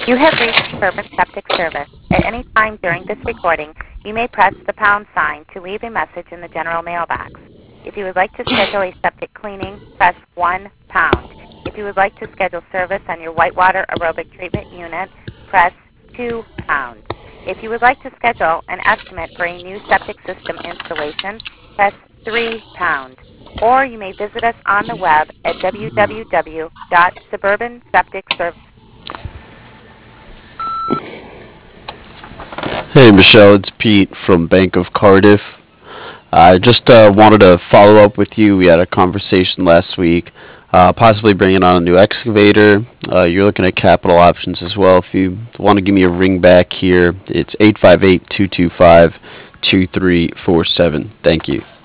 You have reached Suburban Septic Service. At any time during this recording, you may press the pound sign to leave a message in the general mailbox. If you would like to schedule a septic cleaning, press 1 pound. If you would like to schedule service on your whitewater aerobic treatment unit, press 2 pound. If you would like to schedule an estimate for a new septic system installation, press 3 pound. Or you may visit us on the web at www.suburbansepticservice. Hey Michelle, it's Pete from Bank of Cardiff. I just wanted to follow up with you. We had a conversation last week, possibly bringing on a new excavator. You're looking at capital options as well. If you want to give me a ring back here, it's 858-225-2347. Thank you.